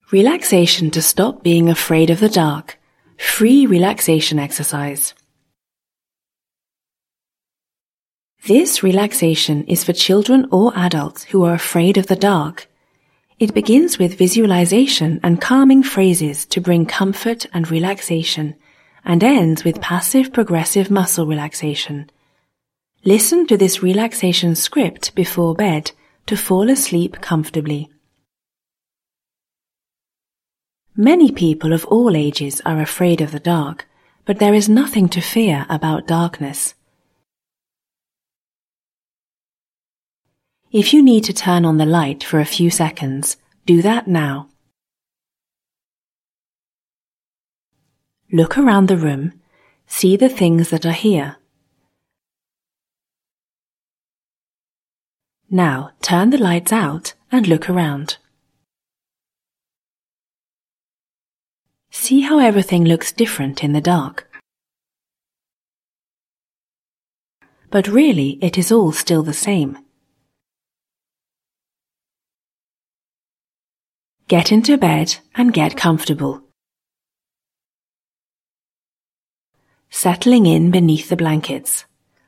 Relaxation to stop being afraid of the dark. Free relaxation exercise. This relaxation is for children or adults who are afraid of the dark. It begins with visualization and calming phrases to bring comfort and relaxation, and ends with passive progressive muscle relaxation. Listen to this relaxation script before bed to fall asleep comfortably. Many people of all ages are afraid of the dark, but there is nothing to fear about darkness. If you need to turn on the light for a few seconds, do that now. Look around the room, see the things that are here. Now turn the lights out and look around. See how everything looks different in the dark. But really, it is all still the same. Get into bed and get comfortable. Settling in beneath the blankets.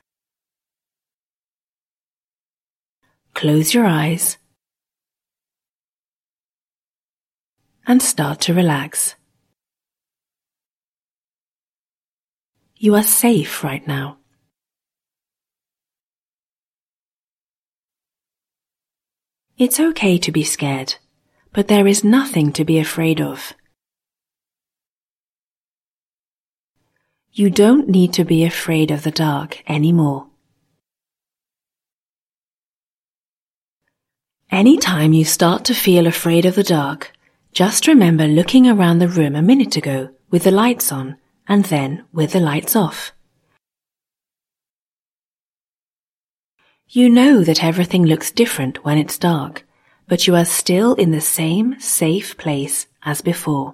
Close your eyes and start to relax. You are safe right now. It's okay to be scared, but there is nothing to be afraid of. You don't need to be afraid of the dark anymore. Anytime you start to feel afraid of the dark, just remember looking around the room a minute ago with the lights on and then with the lights off. You know that everything looks different when it's dark, but you are still in the same safe place as before.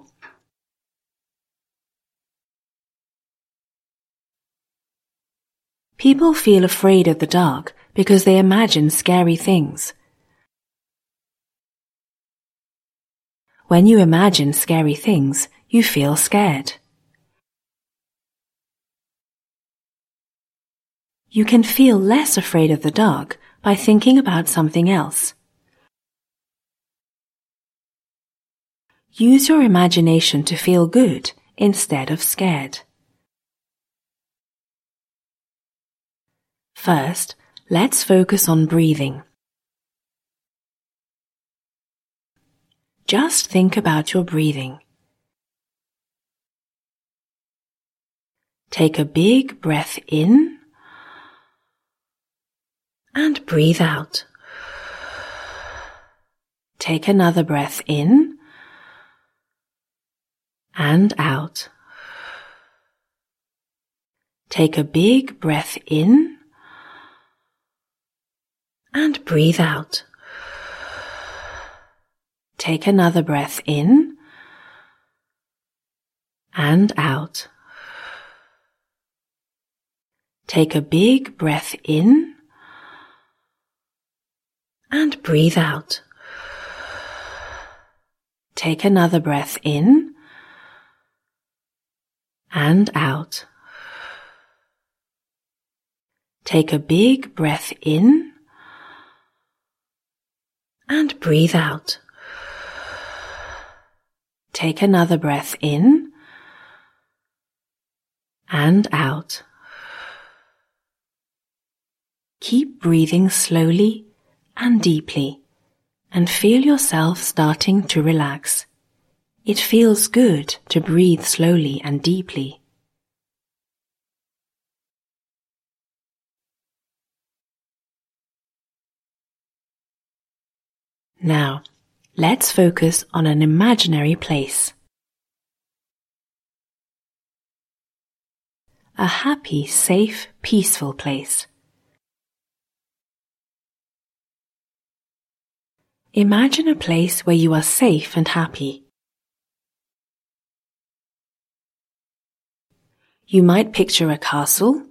People feel afraid of the dark because they imagine scary things. When you imagine scary things, you feel scared. You can feel less afraid of the dark by thinking about something else. Use your imagination to feel good instead of scared. First, let's focus on breathing. Just think about your breathing. Take a big breath in and breathe out. Take another breath in and out. Take a big breath in and breathe out. Take another breath in and out. Take a big breath in and breathe out. Take another breath in and out. Take a big breath in and breathe out. Take another breath in and out. Keep breathing slowly and deeply and feel yourself starting to relax. It feels good to breathe slowly and deeply. Now, let's focus on an imaginary place. A happy, safe, peaceful place. Imagine a place where you are safe and happy. You might picture a castle,